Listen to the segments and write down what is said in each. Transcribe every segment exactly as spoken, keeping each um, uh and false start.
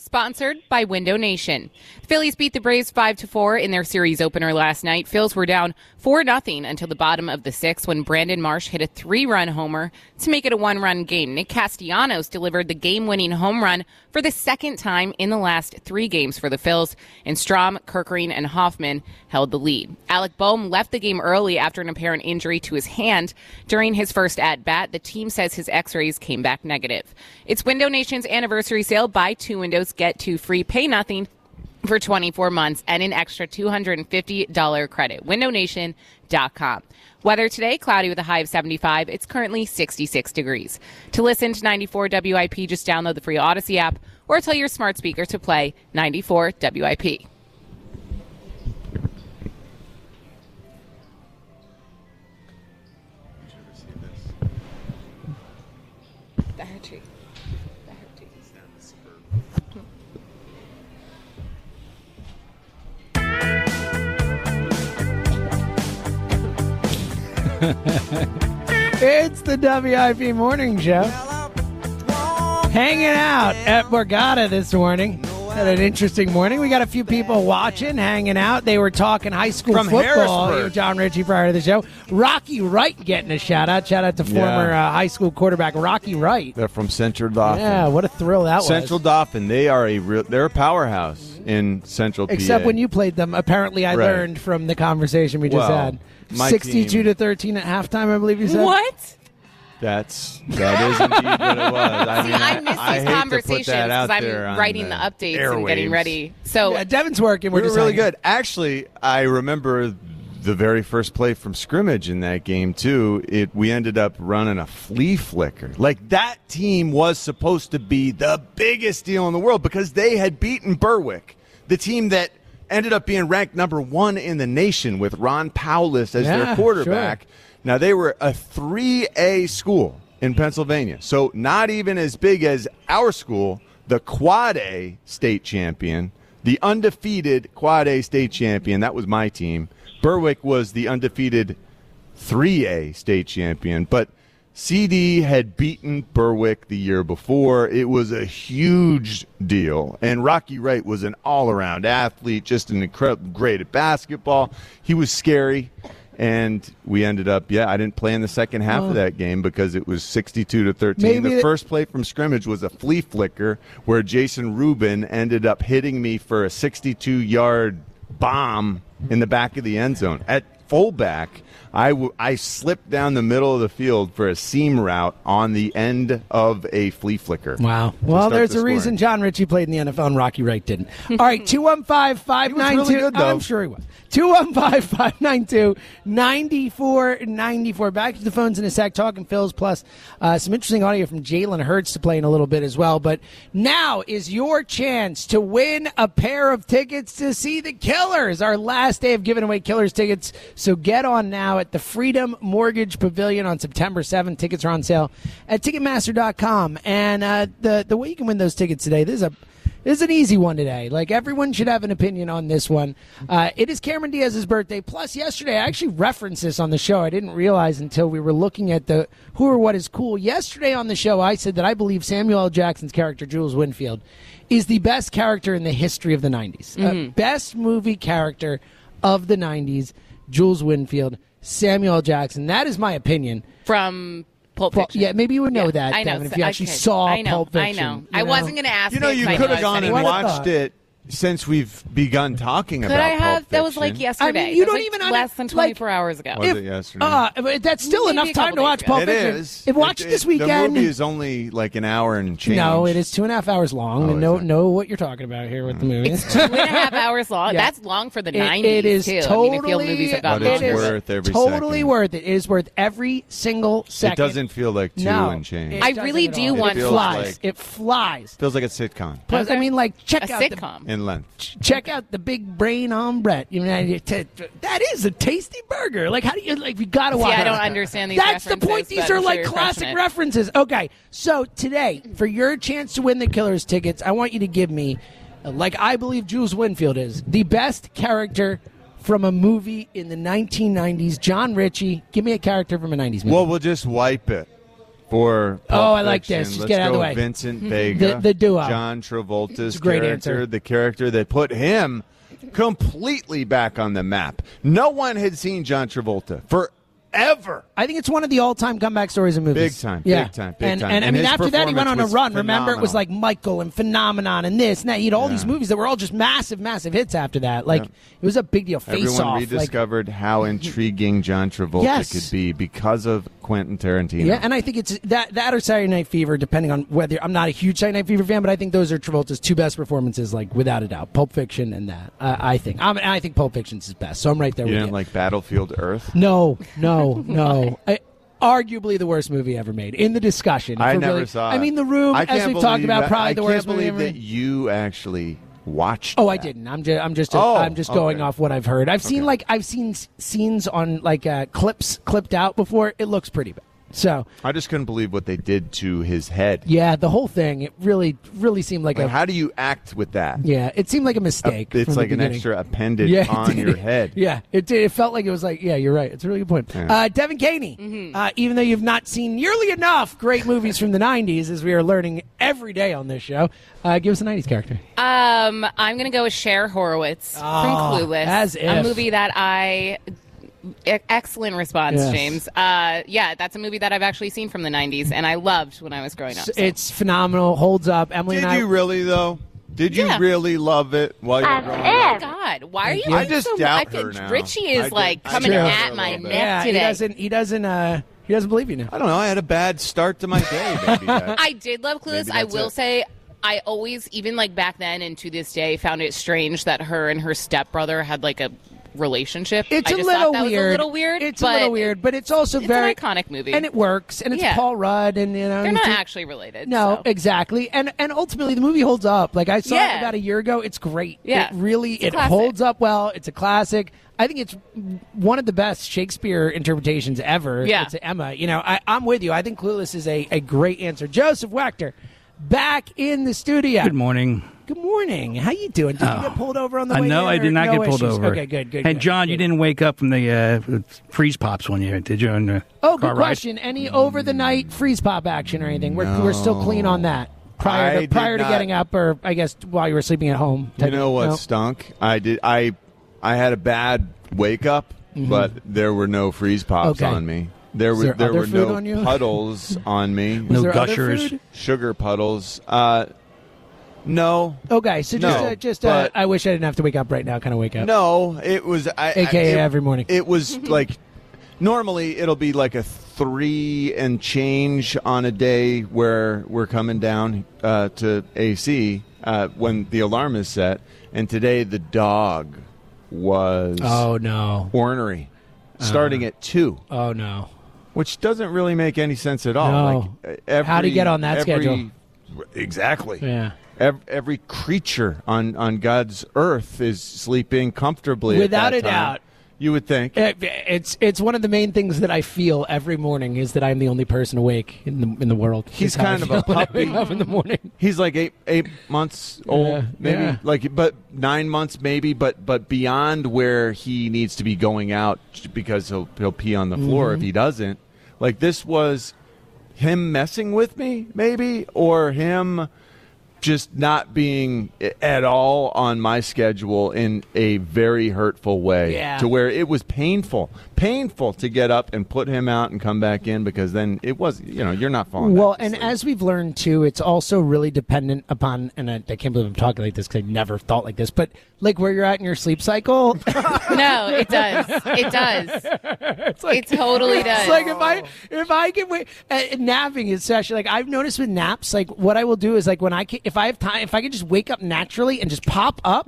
Sponsored by Window Nation. The Phillies beat the Braves five to four in their series opener last night. Phils were down four nothing until the bottom of the sixth when Brandon Marsh hit a three-run homer to make it a one-run game. Nick Castellanos delivered the game-winning home run for the second time in the last three games for the Phils, and Strahm, Kerkering, and Hoffman held the lead. Alec Boehm left the game early after an apparent injury to his hand during his first at-bat. The team says his x-rays came back negative. It's Window Nation's anniversary sale. Buy two windows, get two free, pay nothing for twenty-four months, and an extra two hundred fifty dollars credit. window nation dot com. Weather today, cloudy with a high of seventy-five. It's currently sixty-six degrees. To listen to ninety-four W I P, just download the free Odyssey app or tell your smart speaker to play ninety-four W I P. It's the W I P Morning Show. Hanging out at Borgata this morning. Had an interesting morning. We got a few people watching, hanging out. They were talking high school From football. Harrisburg. John Ritchie prior to the show. Rocky Wright getting a shout out. Shout out to former Yeah. uh, high school quarterback Rocky Wright. They're from Central Dauphin. Yeah, what a thrill that Central was. Dauphin. They are a real. They're a powerhouse in Central P A. Except when you played them, apparently I Right. learned from the conversation we just Well, had. my sixty-two team- to thirteen at halftime, I believe you said. What? That's that is indeed what it was. I See, mean, I miss I these hate to put conversations that out because there I'm on writing the, updates airwaves. and getting ready. So Yeah, Devin's working. We're We were just really hanging. good. Actually, I remember the very first play from scrimmage in that game too. It we ended up running a flea flicker. Like that team was supposed to be the biggest deal in the world because they had beaten Berwick, the team that ended up being ranked number one in the nation with Ron Powless as Yeah, their quarterback. sure. Now they were a three A school in Pennsylvania, so not even as big as our school, the Quad A state champion. The undefeated Quad A state champion, that was my team. Berwick was the undefeated three A state champion. But C D had beaten Berwick the year before. It was a huge deal. And Rocky Wright was an all-around athlete, just an incredible, great at basketball. He was scary. And we ended up, yeah, I didn't play in the second half of that game because it was sixty-two to thirteen. Maybe the it- first play from scrimmage was a flea flicker where Jason Rubin ended up hitting me for a sixty-two-yard bomb in the back of the end zone. At fullback, I, w- I slipped down the middle of the field for a seam route on the end of a flea flicker. Wow. to Well, start there's the a reason scoring. John Ritchie played in the N F L and Rocky Wright didn't. All right, two one five, five nine two. He was really good, though. I'm sure he was. two one five, five nine two, nine four nine four. Back to the phones in a sec, talking Phils, plus uh, some interesting audio from Jalen Hurts to play in a little bit as well. But now is your chance to win a pair of tickets to see the Killers. Our last day of giving away Killers tickets. So get on now at the Freedom Mortgage Pavilion on September seventh. Tickets are on sale at Ticketmaster dot com. And uh, the, the way you can win those tickets today, this is a This is an easy one today. Like, everyone should have an opinion on this one. Uh, it is Cameron Diaz's birthday. Plus, yesterday, I actually referenced this on the show. I didn't realize until we were looking at the who or what is cool. Yesterday on the show, I said that I believe Samuel L. Jackson's character, Jules Winfield, is the best character in the history of the nineties. Uh, best movie character of the nineties, Jules Winfield, Samuel L. Jackson. That is my opinion. from Pulp Well, Fiction. yeah, maybe you would know Yeah, that, I know. Devin, if so- you actually okay. saw I know, Pulp Fiction. I know. you I know? wasn't going to ask You know, if you I could knew have gone and anyone. What a watched thought. it since we've begun talking Could about I have? Pulp That was like Fiction. yesterday. I mean, you That was don't like even under- less than like- twenty-four hours ago. Was If- it yesterday? Uh, but that's still Maybe enough a time couple to watch days Pulp ago. It Fiction. is. If watch It- it this it- weekend. The movie is only like an hour and change. No, it is two and a half hours long. Oh, and know is it? know what you're talking about here with the movie. Two and a half hours long. Yeah. That's long for the It- nineties, it is too. totally, I mean, I feel movies have gotten But it's it is longer. worth every totally second. worth it. It is worth every single second. It doesn't feel like two no, and change. it I doesn't really at do all. want it Feels flies. like- it flies. Feels like a sitcom Plus, I Okay. mean, like check A out sitcom. in length. the check out the big brain omelette. You know, you t- t- that is a tasty burger. Like, how do you like? You gotta See, watch. I it. don't understand these That's the references, point. These but are I'm like sure you're classic crushing it. references. Okay, so today, for your chance to win the Killers tickets, I want you to give me, uh, like I believe Jules Winfield is, the best character from a movie in the nineteen nineties. John Ritchie, give me a character from a nineties movie. Well, we'll just wipe it for Pulp Oh, I like Fiction. this. Just Let's get it out of go the way. Vincent Vega, The- the duo. John Travolta's It's a great character, answer. the character that put him completely back on the map. No one had seen John Travolta forever. I think it's one of the all-time comeback stories in movies. Big time, yeah. big time, big and, time. And, I And mean, his after that, he went on a performance was run. Remember, it was phenomenal. like Michael and Phenomenon and this and that. He had all Yeah. these movies that were all just massive, massive hits after that. Like, Yeah. it was a big deal. Face Everyone Off. rediscovered how intriguing John Travolta Yes. could be because of Quentin Tarantino. Yeah, and I think it's that that or Saturday Night Fever, depending on whether I'm not a huge Saturday Night Fever fan, but I think those are Travolta's two best performances, like without a doubt. Pulp Fiction and that. Uh, I think. I'm, I think Pulp Fiction's his best. So I'm right there you with didn't you. like Battlefield Earth? No, no, no. I, arguably the worst movie ever made in the discussion. If I we're never really- saw it. I mean, The Room, I as can't we've talked believe about, that- probably I the worst can't movie believe ever that made. you actually watched. Oh, I that. didn't. I'm just, I'm just, Oh, I'm just going okay. off what I've heard. I've seen Okay. like I've seen s- scenes on like uh, clips clipped out before. It looks pretty bad. So I just couldn't believe what they did to his head. yeah, the whole thing it really, really seemed like Like, a how do you act with that? yeah. It seemed like a mistake. It's from the like an beginning. extra appendage Yeah, it on did. your head. Yeah, it did. It felt like it was like, yeah, you're right. It's a really good point. Yeah. Uh, Devin Caney, uh, even though you've not seen nearly enough great movies from the nineties, as we are learning every day on this show, uh, give us a nineties character. Um, I'm going to go with Cher Horowitz Oh, from Clueless. as A if. movie that I... e- Excellent response, Yes. James. Uh, yeah, that's a movie that I've actually seen from the nineties, and I loved when I was growing up. so. It's phenomenal. Holds up. Emily Did and I. you really though? Did you Yeah. really love it while you were As growing if. up? Oh, God, why are you? you. I being just so, doubt I feel her now. Richie I is do- like I coming doubt at her a my little bit. neck yeah, today. he doesn't. He doesn't. Uh, he doesn't believe you now. I don't know. I had a bad start to my day. Maybe that. I did love Clueless. Maybe I that's will it. say, I always, even like back then and to this day, found it strange that her and her stepbrother had like a relationship. It's I a just little thought that weird. Was a little weird. It's but a little weird, but it's also it's very an iconic movie, and it works, and it's Yeah. Paul Rudd, and you know they're it's not a- actually related. No, so. exactly, and and ultimately the movie holds up. Like I saw it Yeah. about a year ago. It's great. Yeah. it really It's a it classic. holds up well. It's a classic. I think it's one of the best Shakespeare interpretations ever. Yeah. It's Emma. You know, I, I'm with you. I think Clueless is a, a great answer. Joseph Wachter, back in the studio. Good morning. Good morning. How you doing? Did you get pulled over on the I way know in, I or did not no get pulled issues? over. Okay, good, good. And good, John, good. you didn't wake up from the uh, freeze pops one year, did you? On the Oh, good car ride? question. Any over the night freeze pop action or anything? We're we're still clean on that. Prior I to did prior to not- getting up, or I guess while you were sleeping at home. You know what No? stunk? I did. I I had a bad wake up, but there were no freeze pops Mm-hmm. Okay. on me. There were there there other were food no on you? puddles on me. Was No there other gushers. food? Sugar puddles. Uh, no, Okay, so just No, uh, just uh, but- I wish I didn't have to wake up right now. Kind of wake up. no. It was I, A K A I, it, every morning. It was like normally it'll be like a three and change on a day where we're coming down uh, to A C uh, when the alarm is set, and today the dog was Oh no. ornery, starting at two, Oh no. which doesn't really make any sense at all. No. Like, uh, every, How do you get on that every- schedule? Exactly. Yeah. Every, every creature on, on God's earth is sleeping comfortably. at Without that a time. doubt. You would think. It, it's it's one of the main things that I feel every morning is that I'm the only person awake in the in the world. He's Is how I kind of a feel when I puppy. wake up in the morning. He's like eight eight months old, Yeah, maybe yeah. like, but nine months maybe, but but beyond where he needs to be going out because he'll he'll pee on the floor Mm-hmm. if he doesn't. Like this was him messing with me, maybe, or him just not being at all on my schedule in a very hurtful way. Yeah. To where it was painful, painful to get up and put him out and come back in because then it was, you know, you're not falling. Well, back to and sleep. as we've learned too, it's also really dependent upon, and I, I can't believe I'm talking like this because I never thought like this, but like where you're at in your sleep cycle. No, it does. It does. it's like, It totally does. It's like if I if I can wait, uh, napping especially. Like I've noticed with naps, like what I will do is like when I can, if I have time, if I can just wake up naturally and just pop up.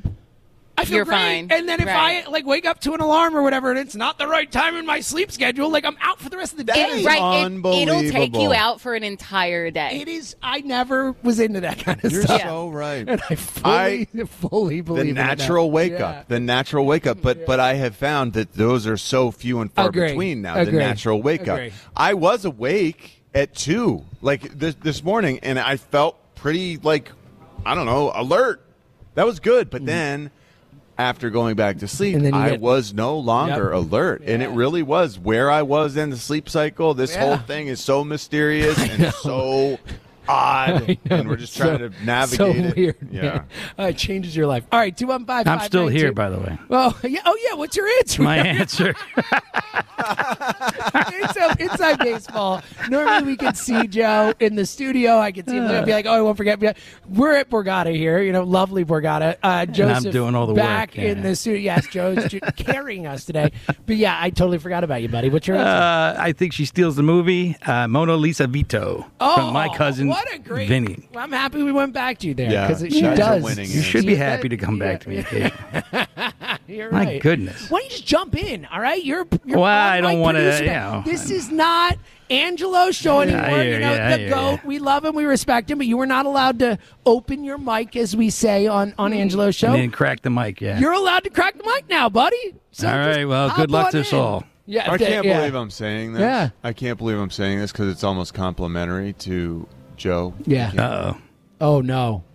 I feel You're great. fine. And then if Right. I like wake up to an alarm or whatever, and it's not the right time in my sleep schedule, like I'm out for the rest of the day. is right. It, it'll take unbelievable. you out for an entire day. It is. I never was into that kind of You're stuff. so right. And I fully, fully believe the in that. natural wake Yeah. up, the natural wake up. But but I have found that those are so few and far Agree. between now. Agree. The natural wake Agree. up. I was awake at two, like this this morning, and I felt pretty like I don't know alert. That was good. Mm-hmm. But then after going back to sleep, And then you I get- was no longer Yep. alert. And it really was where I was in the sleep cycle. This Yeah. whole thing is so mysterious and so odd. And we're just trying So- to navigate so it. weird. Yeah. Uh, it changes your life. All right, two one five. I'm still here, by the way. Well, yeah. Oh, yeah. What's your answer? My answer. It's a, inside baseball. Normally we can see Joe in the studio. I can see him and be like, "Oh, I won't forget." We're at Borgata here. You know, lovely Borgata. Uh, Joseph doing all the back work, yeah. in the studio. Yes, Joe's ju- carrying us today. But yeah, I totally forgot about you, buddy. What's your answer? Uh, I think she steals the movie uh, Mona Lisa Vito from my cousin what a great! Vinny. Well, I'm happy we went back to you there Yeah, because she that's a does. winning You should be Yeah, happy to come back to me. Kate. You're My right. goodness. Why don't you just jump in? All right, you're. you're Well, I on-mic don't wanna, producer. you know. This is not Angelo's show Yeah, anymore. I you hear know, you, I the hear goat. you. We love him, we respect him, but you were not allowed to open your mic, as we say on on Angelo's show. And then crack the mic, yeah. You're allowed to crack the mic now, buddy. So All just right, well, hop good luck on to us in. all. Yeah, I th- can't yeah. believe I'm saying this. Yeah. I can't believe I'm saying this because it's almost complimentary to Joe. Yeah. Uh-oh. Oh no.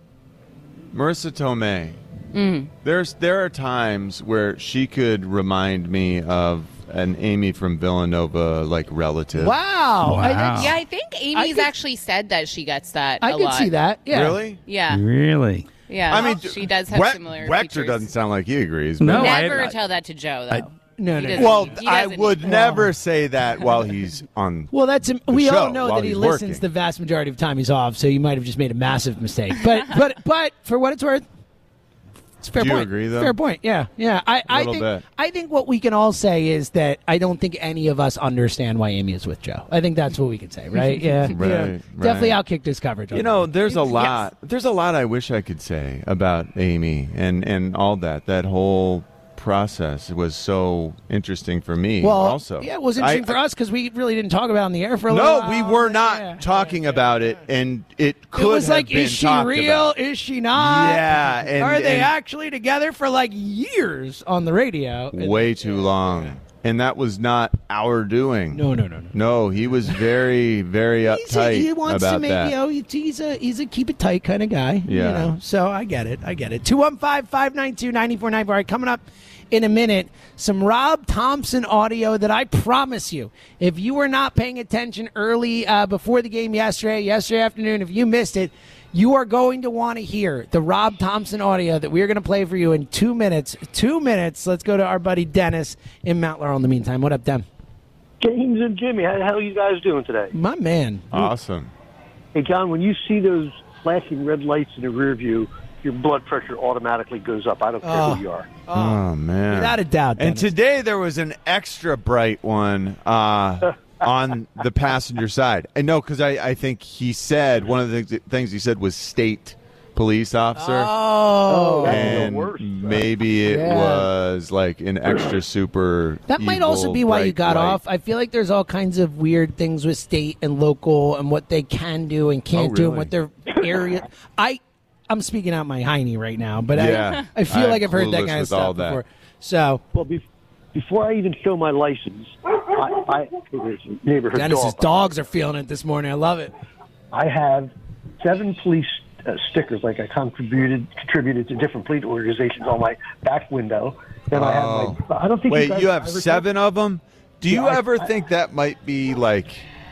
Marissa Tomei. Mm. There's there are times where she could remind me of an Amy from Villanova like relative. Wow. I, Wow. Yeah, I think Amy's could- actually said that she gets that I a could lot. see that. Yeah. Really? Yeah, Really? yeah. I mean, she does have Weck- similar Wechter features. doesn't sound like he agrees. But No, I- Never I- tell that to Joe, though. I- No, He no. doesn't- Well, he I doesn't- would never say that while he's on. Well, that's we show all know while that he he's listens working. the vast majority of time he's off, so you might have just made a massive mistake. But but but for what it's worth, it's a fair Do you point. agree, though? Fair point. Yeah, yeah. I, I Little think bit. I think what we can all say is that I don't think any of us understand why Amy is with Joe. I think that's what we can say, right? Yeah, Right, yeah. right. Definitely outkicked his coverage. on You know, that. there's a Yes. lot. There's a lot I wish I could say about Amy and and all that. That whole process was so interesting for me. Well, also, yeah, it was interesting I- for us because we really didn't talk about it on the air for a little No, while. we were not Yeah. talking about it, and it could It was have like, been is she talked real? about. Is she not? Yeah, and- are they and- actually together for like years on the radio? Way too long, and that was not our doing. No, no, no, no. No, he was very, very He's a, uptight he wants about to make that. you know he- he's a he's a keep it tight kind of guy. Yeah. You know, so I get it. I get it. two one five, five nine two, nine four nine four. All right, coming up in a minute, some Rob Thompson audio that I promise you, if you were not paying attention early uh, before the game yesterday, yesterday afternoon, if you missed it, you are going to want to hear the Rob Thompson audio that we are going to play for you in two minutes. Two minutes. Let's go to our buddy Dennis in Mount Laurel in the meantime. What up, Den? James and Jimmy, how the hell are you guys doing today? My man. Awesome. Hey, John, when you see those flashing red lights in the rear view, your blood pressure automatically goes up. I don't care Oh. who you are. Oh, man. Without a doubt, And Dennis. today there was an extra bright one uh, on the passenger side. I know because I, I think he said one of the th- things he said was state police officer. Oh. that's and the worst. maybe it Yeah. was like an extra super. That might also evil be why you bright got light. off. I feel like there's all kinds of weird things with state and local and what they can do and can't Oh, do and really? what their area. I, I'm speaking out my hiney right now, but Yeah. I, I feel I'm like I've heard that clueless kind of with stuff all that. before. So Well, be- before I even show my license, I, I neighborhood Dennis's dog. dogs are feeling it this morning. I love it. I have seven police uh, stickers, like I contributed contributed to different police organizations on my back window. Then I have my. I don't think. Wait, you, guys you have ever- seven of them? Do you Yeah, I- ever I- think that might be like,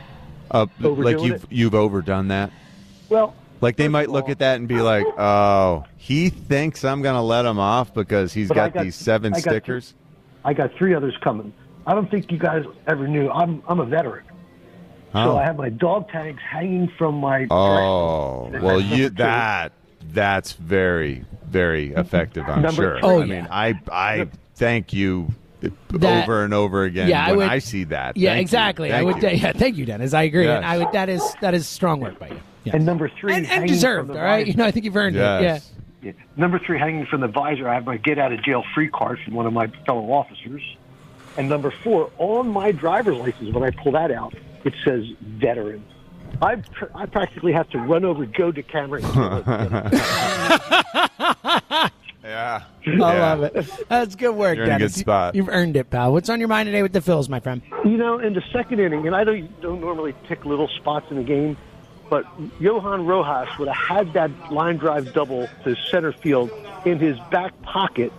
uh, like Overdoing you've it? you've overdone that? Well, Like they first might of look all- at that and be like, "Oh, he thinks I'm going to let him off because he's But got, I got- these seven I got stickers." I got three others coming. I don't think you guys ever knew. I'm I'm a veteran, Oh. so I have my dog tags hanging from my. Oh, dress. well, That's you number two. that that's very very effective. I'm Number sure. three. Oh, I yeah. mean, I I thank you That- over and over again Yeah, I when would- I see that. Yeah, Thank you. exactly. I Thank would. you. Yeah, thank you, Dennis. I agree. And Yes. I would. That is that is strong work by you. Yes. And number three, and, and hanging deserved. from All the right. visor- You know, I think you've earned Yes. it. Yeah. Yeah. Number three, hanging from the visor, I have my get out of jail free card from one of my fellow officers. And number four, on my driver's license, when I pull that out, it says veteran. I pr- I practically have to run over Joe DeCamera. And Yeah, I Yeah. love it. That's good work, You're in a Dennis. good spot. You've earned it, pal. What's on your mind today with the Phils, my friend? you know, in the second inning, and I don't, don't normally pick little spots in the game, but Johan Rojas would have had that line drive double to center field in his back pocket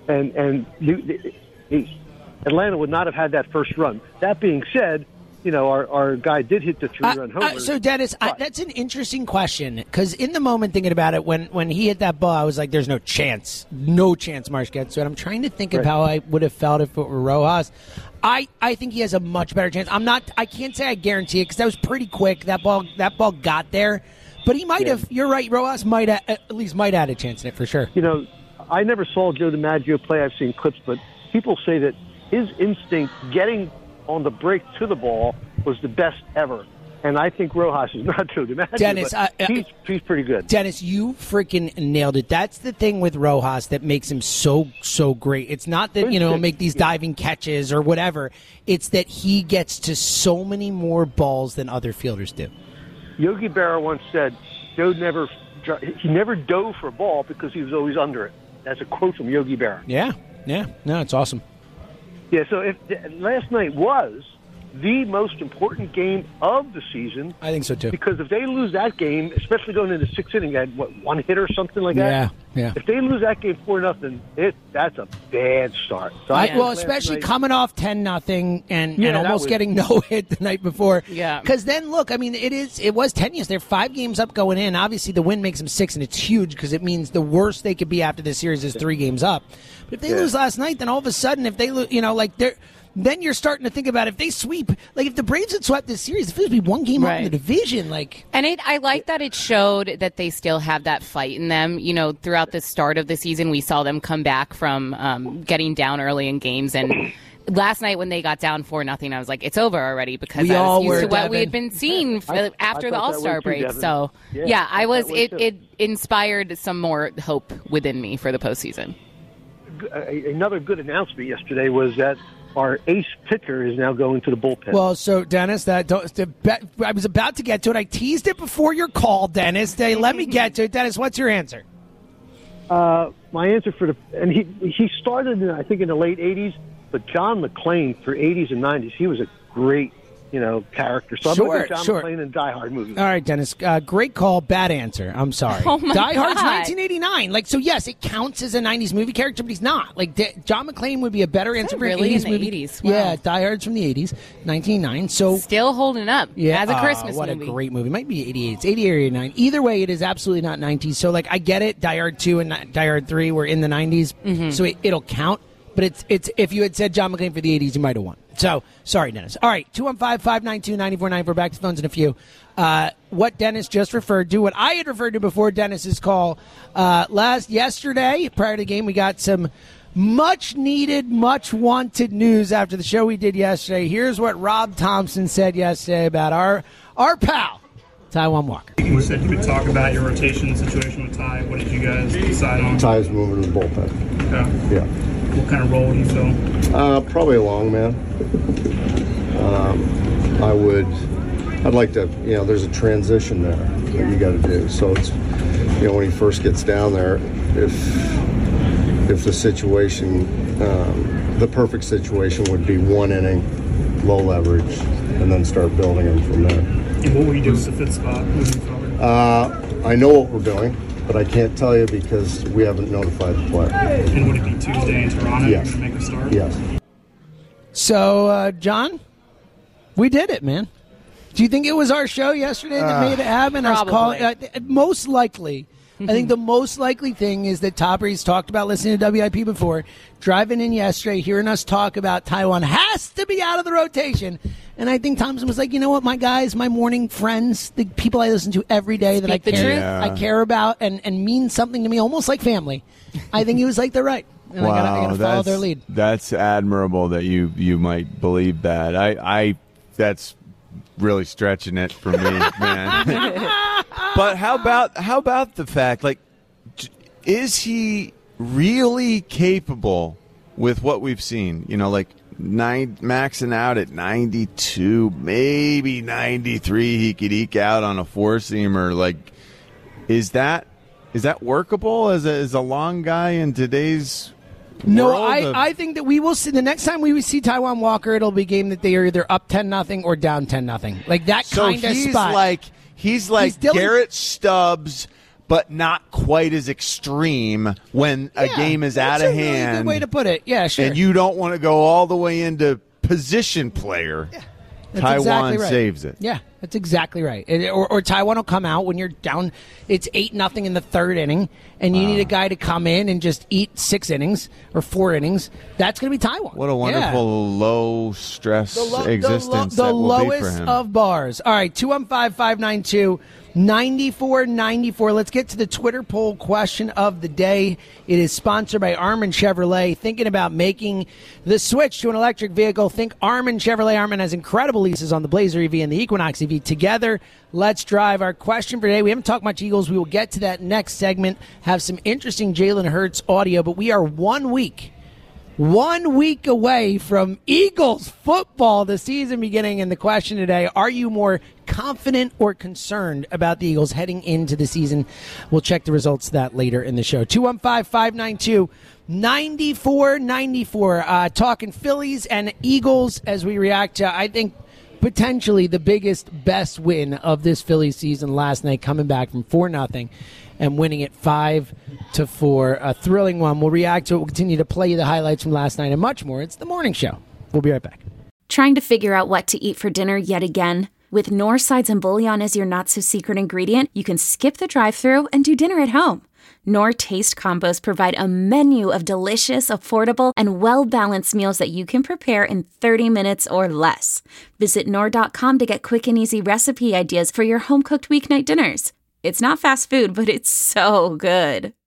and and the, the, the, Atlanta would not have had that first run. That being said, you know, our, our guy did hit the three-run uh, homer. Uh, so, Dennis, I, that's an interesting question because in the moment thinking about it, when, when he hit that ball, I was like, there's no chance. No chance Marsh gets to it. I'm trying to think of Right. how I would have felt if it were Rojas. I, I think he has a much better chance. I'm not. I can't say I guarantee it because that was pretty quick. That ball that ball got there. But he might Yeah. have. You're right. Rojas might ha- at least might have had a chance in it for sure. You know, I never saw Joe DiMaggio play. I've seen clips, but people say that his instinct getting on the break to the ball was the best ever. And I think Rojas is not Joe DiMaggio, Dennis, but uh, he's, he's pretty good. Dennis, you freaking nailed it. That's the thing with Rojas that makes him so, so great. It's not that, you know, make these diving catches or whatever. It's that he gets to so many more balls than other fielders do. Yogi Berra once said, Joe never he never dove for a ball because he was always under it. That's a quote from Yogi Berra. Yeah, yeah. No, it's awesome. Yeah, so if last night was the most important game of the season. I think so, too. Because if they lose that game, especially going into sixth inning, they had, what, one hit or something like that? Yeah, yeah. If they lose that game four nothing, it that's a bad start. So I, I well, last especially night- coming off ten nothing and, Yeah, and that almost was- getting no hit the night before. Yeah. Because then, look, I mean, it is it was ten years. They're five games up going in. Obviously, the win makes them six, and it's huge because it means the worst they could be after this series is three games up. But if they Yeah. lose last night, then all of a sudden, if they lose, you know, like they're. Then you're starting to think about if they sweep, like if the Braves had swept this series, if it would be one game up in Right. the division, like And it, I like that it showed that they still have that fight in them. You know, throughout the start of the season, we saw them come back from um, getting down early in games. And last night when they got down four nothing, I was like, it's over already because We I all was used were, to what we Devin. had been seeing f- I- after I the thought All that Star way too, break. Devin. So Yeah, yeah, I I thought was. that way It, too. it inspired some more hope within me for the postseason. A- another good announcement yesterday was that our ace pitcher is now going to the bullpen. Well, so Dennis, that don't, the, I was about to get to it. I teased it before your call, Dennis. They let me get to it. Dennis, what's your answer? Uh, my answer for the and he he started in, I think in the late eighties, but John McClane for eighties and nineties, he was a great you know character. So I'm Sure, going to John sure. McClane in Die Hard movie. All right, Dennis. Uh, great call. Bad answer. I'm sorry. Oh, my Die Hard's God. nineteen eighty-nine. Like, so yes, it counts as a nineties movie character, but he's not. Like, D- John McClane would be a better answer for an really? eighties In the movie. eighties? Wow. Yeah, Die Hard's from the eighties, nineteen eighty-nine. So Still holding up yeah, as a uh, Christmas what movie. a great movie. Might be eighty-eight. It's eighty or eighty-nine. Either way, it is absolutely not nineties. So, like, I get it. Die Hard two and ni- Die Hard three were in the nineties, Mm-hmm. so it, it'll count. But it's it's if you had said John McClane for the eighties, you might have won. So, sorry, Dennis. All right, two one five, five nine two, nine four nine four. Back to phones in a few. Uh, what Dennis just referred to, what I had referred to before Dennis's call uh, last yesterday, prior to the game, we got some much needed, much wanted news after the show we did yesterday. Here's what Rob Thompson said yesterday about our our pal, Taijuan Walker. You said you would talk about your rotation situation with Ty. What did you guys decide on? Ty's moving to the bullpen. Okay. Yeah. What kind of role do you fill? Uh, probably a long man. Um, I would, I'd like to, you know, there's a transition there that you got to do. So it's, you know, when he first gets down there, if, if the situation, um, the perfect situation would be one inning, low leverage, and then start building him from there. And what will you do with the fifth spot moving forward? Uh, I know what we're doing, but I can't tell you because we haven't notified the player. And would it be Tuesday in Toronto? Yes. You're going to make a start? Yes. So, uh, John, we did it, man. Do you think it was our show yesterday that made it happen? Us probably. calling, uh, most likely. I think the most likely thing is that Top Breeze talked about listening to W I P before, driving in yesterday, hearing us talk about Taijuan has to be out of the rotation. And I think Thompson was like, you know what, my guys, my morning friends, the people I listen to every day that I Speak the care, truth. Yeah. I care about and, and mean something to me, almost like family. I think he was like, they're right. And I gotta, I gotta follow that's, their lead. That's admirable that you you might believe that. I, I that's really stretching it for me, man. But how about how about the fact, like, j- is he really capable with what we've seen? You know, like nine maxing out at ninety-two, maybe ninety-three. He could eke out on a four seamer. Like, is that is that workable as a as a long guy in today's No, world I, of- I think that we will see the next time we see Taijuan Walker, it'll be a game that they are either up ten nothing or down ten nothing. Like that So kind of he's spot. like he's like He's Dylan- Garrett Stubbs, but not quite as extreme when a Yeah, game is that's out of a really hand. good way to put it. Yeah, sure. And you don't want to go all the way into position player. Yeah. That's Taiwan exactly right. saves it. Yeah, that's exactly right. It- or, or Taiwan will come out when you're down. It's eight nothing in the third inning, and you Wow. need a guy to come in and just eat six innings or four innings. That's going to be Taiwan. What a wonderful Yeah. low stress The, lo- existence the, lo- the that will be for lowest him. of bars. All right, two one five, five nine two, nine four nine four. Let's get to the Twitter poll question of the day. It is sponsored by Armin Chevrolet. Thinking about making the switch to an electric vehicle, think Armin Chevrolet. Armin has incredible leases on the Blazer E V and the Equinox E V. Together, let's drive. Our question for today, we haven't talked much Eagles. We will get to that next segment, have some interesting Jalen Hurts audio, but we are one week One week away from Eagles football, the season beginning. And the question today, are you more confident or concerned about the Eagles heading into the season? We'll check the results of that later in the show. two one five, five nine two, nine four nine four. Uh, talking Phillies and Eagles as we react to, I think, potentially the biggest, best win of this Phillies season last night, coming back from four nothing. And winning it five to four, a thrilling one. We'll react to it. We'll continue to play you the highlights from last night and much more. It's the morning show. We'll be right back. Trying to figure out what to eat for dinner yet again? With Knorr sides and bouillon as your not-so-secret ingredient, you can skip the drive-thru and do dinner at home. Knorr Taste Combos provide a menu of delicious, affordable, and well-balanced meals that you can prepare in thirty minutes or less. Visit Knorr dot com to get quick and easy recipe ideas for your home-cooked weeknight dinners. It's not fast food, but it's so good.